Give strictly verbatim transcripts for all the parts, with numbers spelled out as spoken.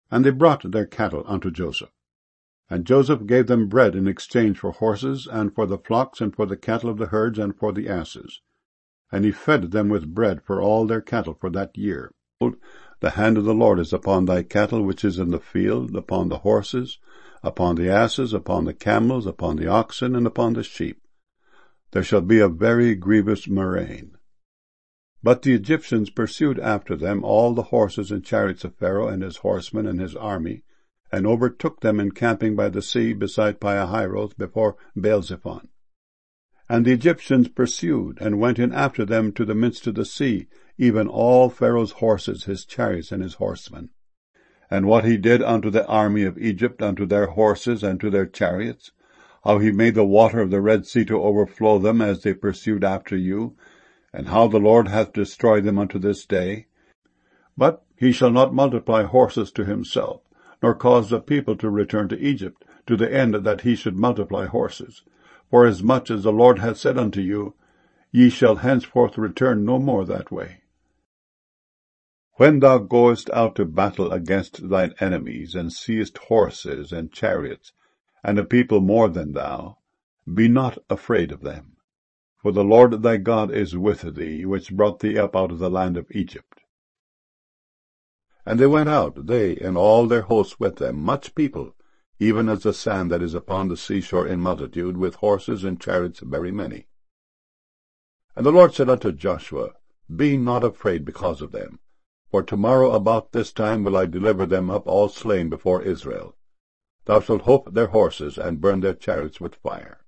And they brought their cattle unto Joseph. And Joseph gave them bread in exchange for horses, and for the flocks, and for the cattle of the herds, and for the asses. And he fed them with bread for all their cattle for that year. The hand of the Lord is upon thy cattle which is in the field, upon the horses, upon the asses, upon the camels, upon the oxen, and upon the sheep. There shall be a very grievous murrain. But the Egyptians pursued after them all the horses and chariots of Pharaoh and his horsemen and his army, and overtook them encamping by the sea beside Pihahiroth before Baal-zephon. And the Egyptians pursued, and went in after them to the midst of the sea, even all Pharaoh's horses, his chariots, and his horsemen. And what he did unto the army of Egypt, unto their horses, and to their chariots, how he made the water of the Red Sea to overflow them as they pursued after you, and how the Lord hath destroyed them unto this day. But he shall not multiply horses to himself, nor cause the people to return to Egypt, to the end that he should multiply horses. For as much as the Lord hath said unto you, ye shall henceforth return no more that way. When thou goest out to battle against thine enemies, and seest horses and chariots, and a people more than thou, be not afraid of them. For the Lord thy God is with thee, which brought thee up out of the land of Egypt. And they went out, they and all their hosts with them, much people, even as the sand that is upon the seashore in multitude, with horses and chariots very many. And the Lord said unto Joshua, Be not afraid because of them, for tomorrow about this time will I deliver them up all slain before Israel. Thou shalt hoof their horses, and burn their chariots with fire.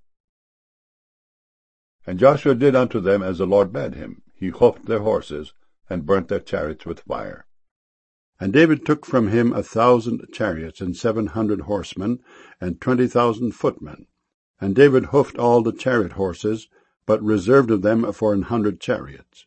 And Joshua did unto them as the Lord bade him. He hoofed their horses, and burnt their chariots with fire. And David took from him a thousand chariots, and seven hundred horsemen, and twenty thousand footmen. And David hoofed all the chariot horses, but reserved of them for an hundred chariots.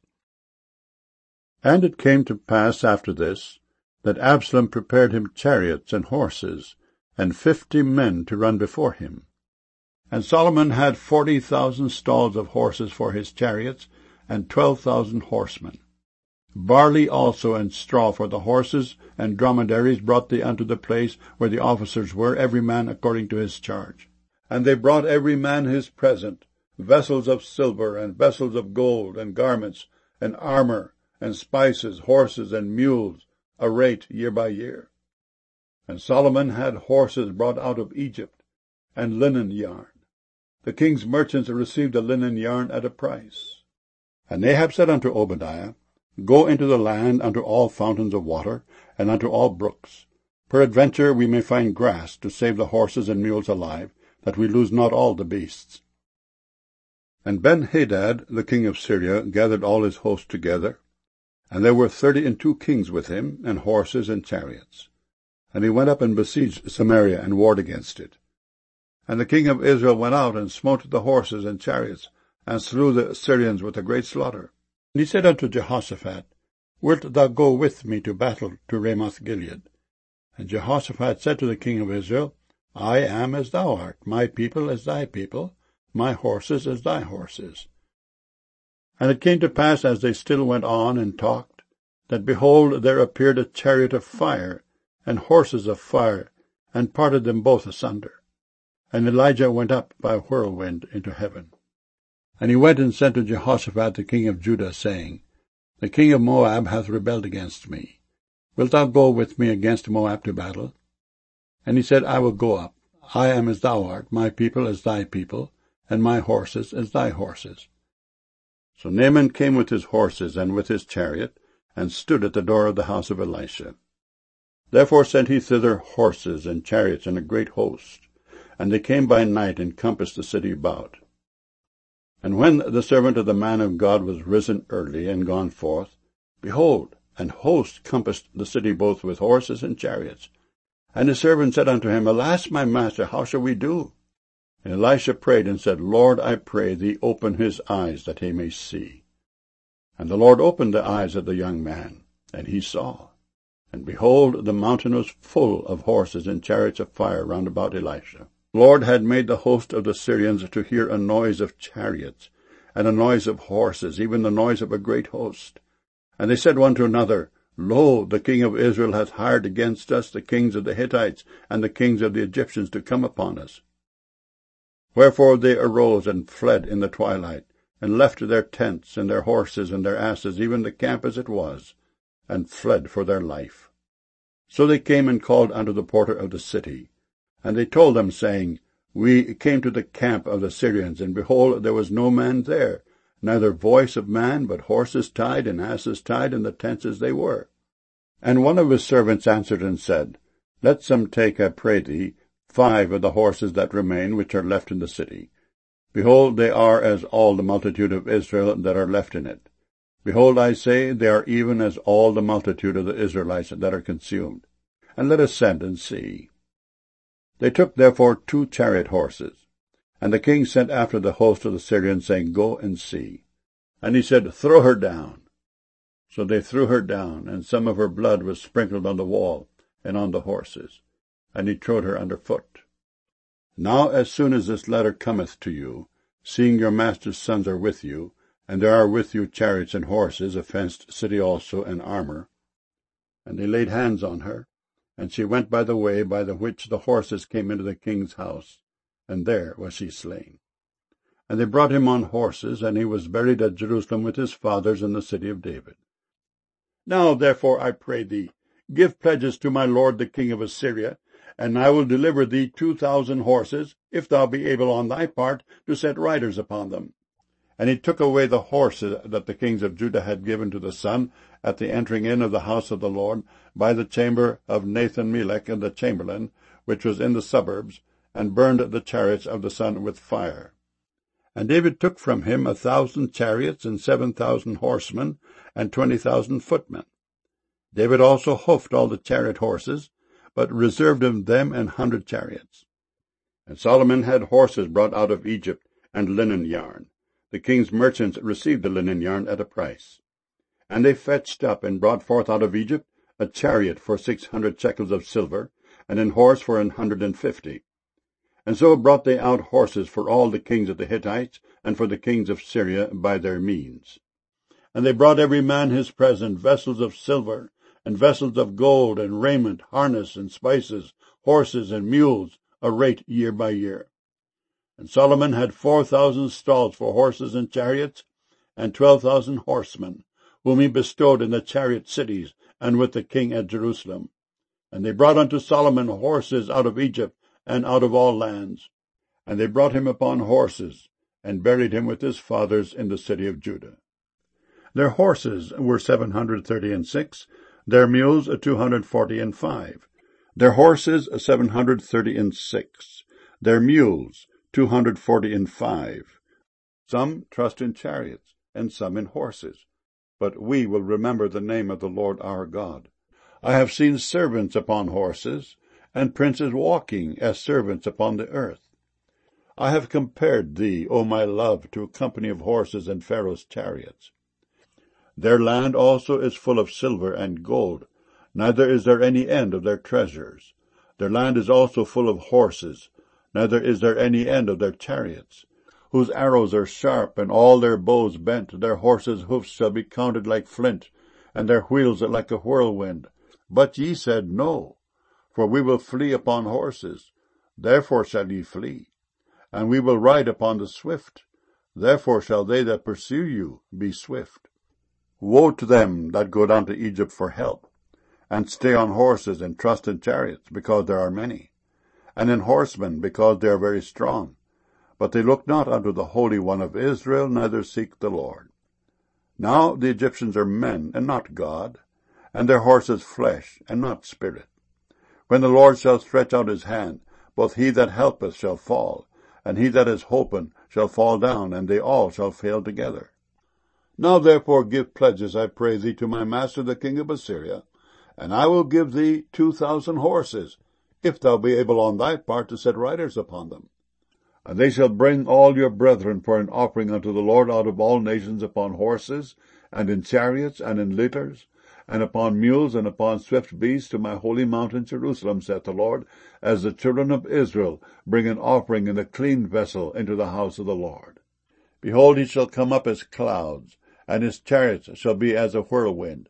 And it came to pass after this, that Absalom prepared him chariots and horses, and fifty men to run before him. And Solomon had forty thousand stalls of horses for his chariots, and twelve thousand horsemen. Barley also and straw for the horses, and dromedaries brought they unto the place where the officers were, every man according to his charge. And they brought every man his present, vessels of silver, and vessels of gold, and garments, and armor, and spices, horses, and mules, a rate year by year. And Solomon had horses brought out of Egypt, and linen yarn. The king's merchants received the linen yarn at a price. And Ahab said unto Obadiah, Go into the land unto all fountains of water, and unto all brooks. Peradventure we may find grass to save the horses and mules alive, that we lose not all the beasts. And Ben-Hadad, the king of Syria, gathered all his host together, and there were thirty and two kings with him, and horses and chariots. And he went up and besieged Samaria, and warred against it. And the king of Israel went out, and smote the horses and chariots, and slew the Syrians with a great slaughter. And he said unto Jehoshaphat, Wilt thou go with me to battle to Ramoth-Gilead? And Jehoshaphat said to the king of Israel, I am as thou art, my people as thy people, my horses as thy horses. And it came to pass, as they still went on and talked, that, behold, there appeared a chariot of fire, and horses of fire, and parted them both asunder. And Elijah went up by a whirlwind into heaven. And he went and sent to Jehoshaphat the king of Judah, saying, The king of Moab hath rebelled against me. Wilt thou go with me against Moab to battle? And he said, I will go up. I am as thou art, my people as thy people, and my horses as thy horses. So Naaman came with his horses and with his chariot, and stood at the door of the house of Elisha. Therefore sent he thither horses and chariots and a great host, and they came by night and compassed the city about. And when the servant of the man of God was risen early and gone forth, behold, an host compassed the city both with horses and chariots. And his servant said unto him, Alas, my master, how shall we do? And Elisha prayed and said, Lord, I pray thee, open his eyes, that he may see. And the Lord opened the eyes of the young man, and he saw. And behold, the mountain was full of horses and chariots of fire round about Elisha. The Lord had made the host of the Syrians to hear a noise of chariots, and a noise of horses, even the noise of a great host. And they said one to another, Lo, the king of Israel hath hired against us the kings of the Hittites and the kings of the Egyptians to come upon us. Wherefore they arose and fled in the twilight, and left their tents, and their horses, and their asses, even the camp as it was, and fled for their life. So they came and called unto the porter of the city. And they told them, saying, We came to the camp of the Syrians, and behold, there was no man there, neither voice of man, but horses tied and asses tied in the tents as they were. And one of his servants answered and said, Let some take, I pray thee, five of the horses that remain, which are left in the city. Behold, they are as all the multitude of Israel that are left in it. Behold, I say, they are even as all the multitude of the Israelites that are consumed. And let us send and see. They took therefore two chariot horses. And the king sent after the host of the Syrians, saying, Go and see. And he said, Throw her down. So they threw her down, and some of her blood was sprinkled on the wall and on the horses. And he trode her under foot. Now as soon as this letter cometh to you, seeing your master's sons are with you, and there are with you chariots and horses, a fenced city also, and armor. And they laid hands on her, and she went by the way by the which the horses came into the king's house, and there was she slain. And they brought him on horses, and he was buried at Jerusalem with his fathers in the city of David. Now therefore, I pray thee, give pledges to my lord the king of Assyria, and I will deliver thee two thousand horses, if thou be able on thy part to set riders upon them. And he took away the horses that the kings of Judah had given to the sun at the entering in of the house of the Lord, by the chamber of Nathan-Melech and the chamberlain, which was in the suburbs, and burned the chariots of the sun with fire. And David took from him a thousand chariots, and seven thousand horsemen, and twenty thousand footmen. David also hoofed all the chariot horses, but reserved of them an hundred chariots. And Solomon had horses brought out of Egypt, and linen yarn. The king's merchants received the linen yarn at a price. And they fetched up and brought forth out of Egypt a chariot for six hundred shekels of silver, and an horse for an hundred and fifty. And so brought they out horses for all the kings of the Hittites, and for the kings of Syria by their means. And they brought every man his present, vessels of silver, and vessels of gold, and raiment, harness, and spices, horses, and mules, a rate year by year. And Solomon had four thousand stalls for horses and chariots, and twelve thousand horsemen, whom he bestowed in the chariot cities, and with the king at Jerusalem. And they brought unto Solomon horses out of Egypt, and out of all lands. And they brought him upon horses, and buried him with his fathers in the city of Judah. Their horses were seven hundred thirty and six, their mules two hundred forty and five. Their horses seven hundred thirty and six, their mules two hundred forty and five. Some trust in chariots, and some in horses. But we will remember the name of the Lord our God. I have seen servants upon horses, and princes walking as servants upon the earth. I have compared thee, O my love, to a company of horses and Pharaoh's chariots. Their land also is full of silver and gold, neither is there any end of their treasures. Their land is also full of horses, neither is there any end of their chariots, whose arrows are sharp, and all their bows bent. Their horses' hoofs shall be counted like flint, and their wheels like a whirlwind. But ye said, No, for we will flee upon horses, therefore shall ye flee. And we will ride upon the swift, therefore shall they that pursue you be swift. Woe to them that go down to Egypt for help, and stay on horses, and trust in chariots, because there are many, and in horsemen, because they are very strong. But they look not unto the Holy One of Israel, neither seek the Lord. Now the Egyptians are men, and not God, and their horses flesh, and not spirit. When the Lord shall stretch out his hand, both he that helpeth shall fall, and he that is holpen shall fall down, and they all shall fail together. Now therefore give pledges, I pray thee, to my master the king of Assyria, and I will give thee two thousand horses, if thou be able on thy part to set riders upon them. And they shall bring all your brethren for an offering unto the Lord out of all nations upon horses, and in chariots, and in litters, and upon mules, and upon swift beasts, to my holy mountain Jerusalem, saith the Lord, as the children of Israel bring an offering in a clean vessel into the house of the Lord. Behold, he shall come up as clouds, and his chariots shall be as a whirlwind.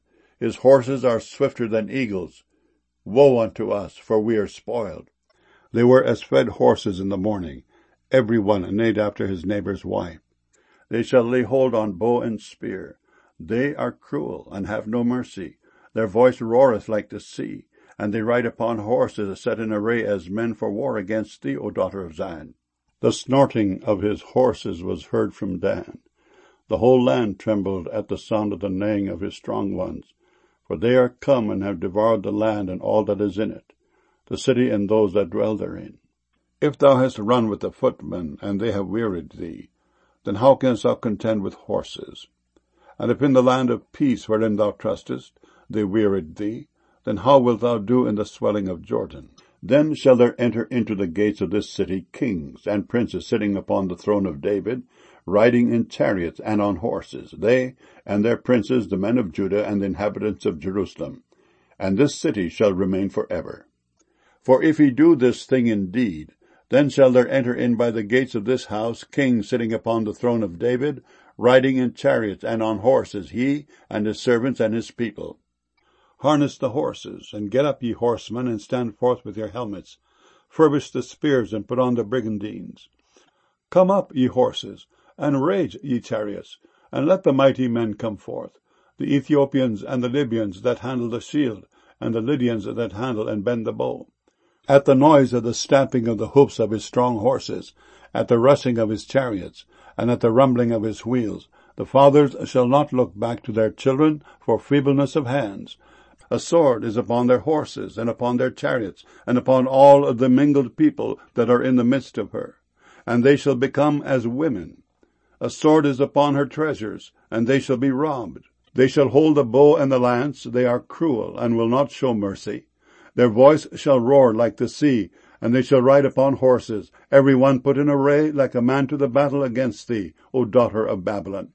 His horses are swifter than eagles. Woe unto us, for we are spoiled. They were as fed horses in the morning, every one neighed after his neighbour's wife. They shall lay hold on bow and spear. They are cruel, and have no mercy. Their voice roareth like the sea, and they ride upon horses set in array as men for war against thee, O daughter of Zion. The snorting of his horses was heard from Dan. The whole land trembled at the sound of the neighing of his strong ones. For they are come and have devoured the land and all that is in it, the city and those that dwell therein. If thou hast run with the footmen, and they have wearied thee, then how canst thou contend with horses? And if in the land of peace wherein thou trustest, they wearied thee, then how wilt thou do in the swelling of Jordan? Then shall there enter into the gates of this city kings and princes sitting upon the throne of David, riding in chariots and on horses, they and their princes, the men of Judah and the inhabitants of Jerusalem. And this city shall remain for ever. For if he do this thing indeed, then shall there enter in by the gates of this house kings sitting upon the throne of David, riding in chariots and on horses, he and his servants and his people. Harness the horses, and get up, ye horsemen, and stand forth with your helmets. Furbish the spears, and put on the brigandines. Come up, ye horses, and rage, ye chariots, and let the mighty men come forth, the Ethiopians and the Libyans that handle the shield, and the Lydians that handle and bend the bow. At the noise of the stamping of the hoofs of his strong horses, at the rushing of his chariots, and at the rumbling of his wheels, the fathers shall not look back to their children for feebleness of hands. A sword is upon their horses, and upon their chariots, and upon all of the mingled people that are in the midst of her. And they shall become as women. A sword is upon her treasures, and they shall be robbed. They shall hold the bow and the lance, they are cruel, and will not show mercy. Their voice shall roar like the sea, and they shall ride upon horses, every one put in array like a man to the battle against thee, O daughter of Babylon.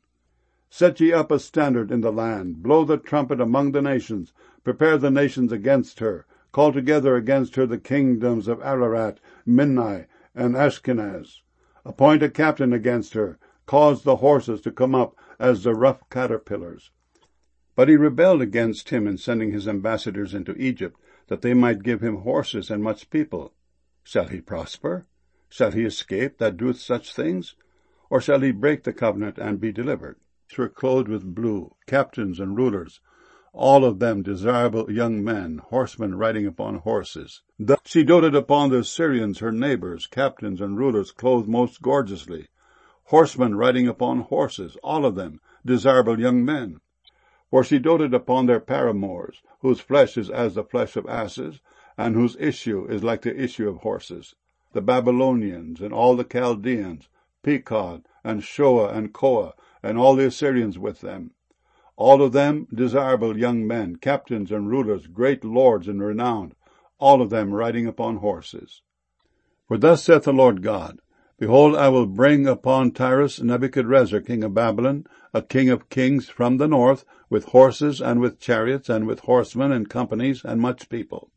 Set ye up a standard in the land, blow the trumpet among the nations, prepare the nations against her, call together against her the kingdoms of Ararat, Minnai, and Ashkenaz. Appoint a captain against her, cause the horses to come up as the rough caterpillars. But he rebelled against him in sending his ambassadors into Egypt, that they might give him horses and much people. Shall he prosper? Shall he escape that doeth such things? Or shall he break the covenant and be delivered? Were clothed with blue, captains and rulers, all of them desirable young men, horsemen riding upon horses. Thus she doted upon the Syrians, her neighbors, captains and rulers clothed most gorgeously, horsemen riding upon horses, all of them desirable young men. For she doted upon their paramours, whose flesh is as the flesh of asses, and whose issue is like the issue of horses. The Babylonians and all the Chaldeans, Pekod and Shoa and Koa, and all the Assyrians with them, all of them desirable young men, captains and rulers, great lords and renowned, all of them riding upon horses. For thus saith the Lord God, Behold, I will bring upon Tyrus Nebuchadrezzar king of Babylon, a king of kings from the north, with horses and with chariots and with horsemen and companies and much people.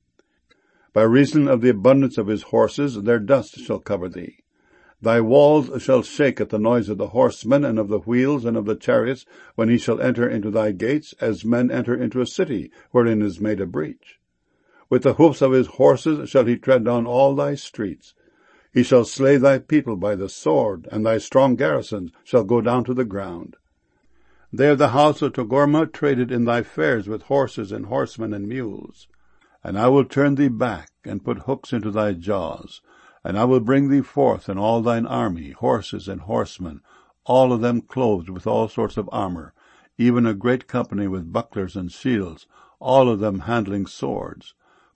By reason of the abundance of his horses their dust shall cover thee. Thy walls shall shake at the noise of the horsemen, and of the wheels, and of the chariots, when he shall enter into thy gates, as men enter into a city, wherein is made a breach. With the hoofs of his horses shall he tread down all thy streets. He shall slay thy people by the sword, and thy strong garrisons shall go down to the ground. There the house of Togarmah traded in thy fairs with horses and horsemen and mules. And I will turn thee back, and put hooks into thy jaws, and I will bring thee forth in all thine army, horses and horsemen, all of them clothed with all sorts of armor, even a great company with bucklers and shields, all of them handling swords.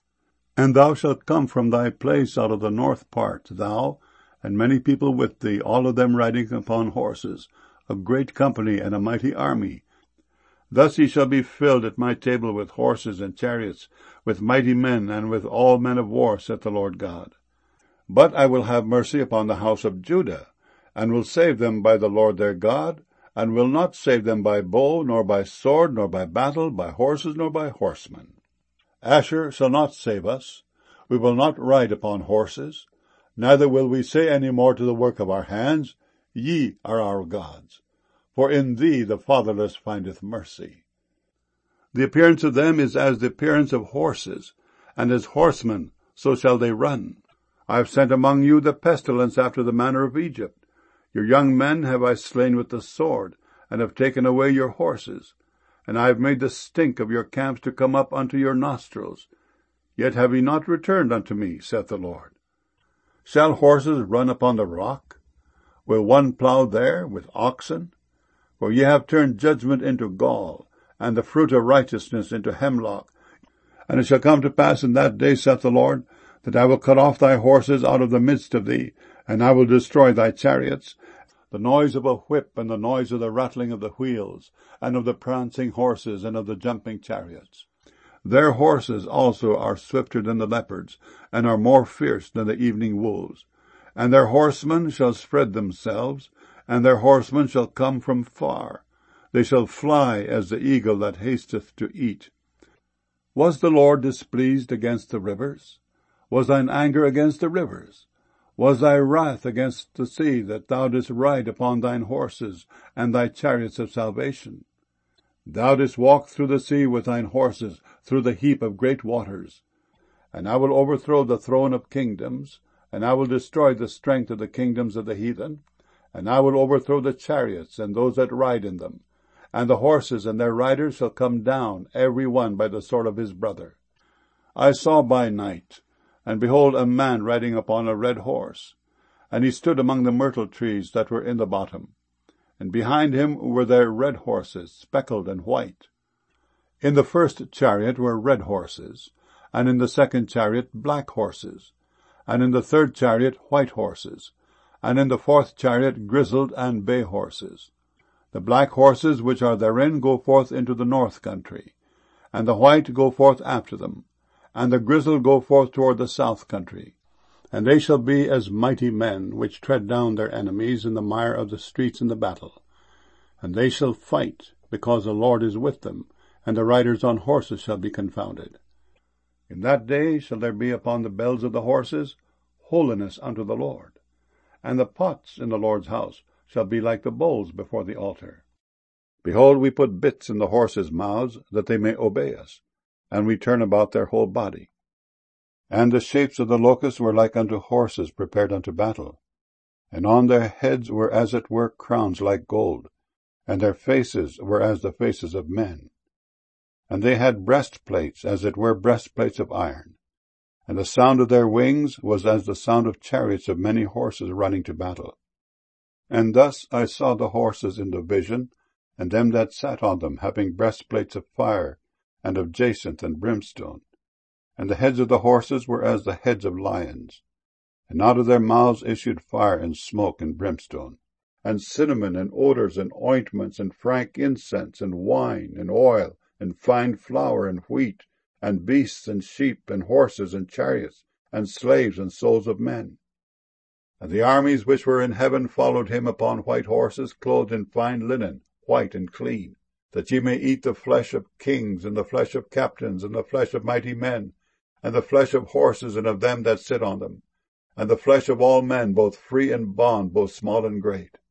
And thou shalt come from thy place out of the north part, thou, and many people with thee, all of them riding upon horses, a great company and a mighty army. Thus ye shall be filled at my table with horses and chariots, with mighty men, and with all men of war, saith the Lord God. But I will have mercy upon the house of Judah, and will save them by the Lord their God, and will not save them by bow, nor by sword, nor by battle, by horses, nor by horsemen. Asher shall not save us. We will not ride upon horses, neither will we say any more to the work of our hands, Ye are our gods. For in thee the fatherless findeth mercy. The appearance of them is as the appearance of horses, and as horsemen so shall they run. I have sent among you the pestilence after the manner of Egypt. Your young men have I slain with the sword, and have taken away your horses. And I have made the stink of your camps to come up unto your nostrils. Yet have ye not returned unto me, saith the Lord. Shall horses run upon the rock? Will one plow there with oxen? For ye have turned judgment into gall, and the fruit of righteousness into hemlock. And it shall come to pass in that day, saith the Lord, that I will cut off thy horses out of the midst of thee, and I will destroy thy chariots. The noise of a whip, and the noise of the rattling of the wheels, and of the prancing horses, and of the jumping chariots. Their horses also are swifter than the leopards, and are more fierce than the evening wolves. And their horsemen shall spread themselves, and their horsemen shall come from far. They shall fly as the eagle that hasteth to eat. Was the Lord displeased against the rivers? Was thine anger against the rivers? Was thy wrath against the sea, that thou didst ride upon thine horses, and thy chariots of salvation? Thou didst walk through the sea with thine horses, through the heap of great waters. And I will overthrow the throne of kingdoms, and I will destroy the strength of the kingdoms of the heathen, and I will overthrow the chariots and those that ride in them, and the horses and their riders shall come down, every one by the sword of his brother. I saw by night, and behold, a man riding upon a red horse, and he stood among the myrtle trees that were in the bottom, and behind him were there red horses, speckled and white. In the first chariot were red horses, and in the second chariot black horses, and in the third chariot white horses, and in the fourth chariot grizzled and bay horses. The black horses which are therein go forth into the north country, and the white go forth after them, and the grizzled go forth toward the south country. And they shall be as mighty men, which tread down their enemies in the mire of the streets in the battle. And they shall fight, because the Lord is with them, and the riders on horses shall be confounded. In that day shall there be upon the bells of the horses holiness unto the Lord. And the pots in the Lord's house shall be like the bowls before the altar. Behold, we put bits in the horses' mouths, that they may obey us, and we turn about their whole body. And the shapes of the locusts were like unto horses prepared unto battle, and on their heads were as it were crowns like gold, and their faces were as the faces of men. And they had breastplates, as it were breastplates of iron, and the sound of their wings was as the sound of chariots of many horses running to battle. And thus I saw the horses in the vision, and them that sat on them, having breastplates of fire, and of jacinth and brimstone. And the heads of the horses were as the heads of lions, and out of their mouths issued fire and smoke and brimstone, and cinnamon and odors and ointments and frank incense and wine and oil and fine flour and wheat, and beasts and sheep and horses and chariots, and slaves and souls of men. And the armies which were in heaven followed him upon white horses, clothed in fine linen, white and clean, that ye may eat the flesh of kings, and the flesh of captains, and the flesh of mighty men, and the flesh of horses and of them that sit on them, and the flesh of all men, both free and bond, both small and great.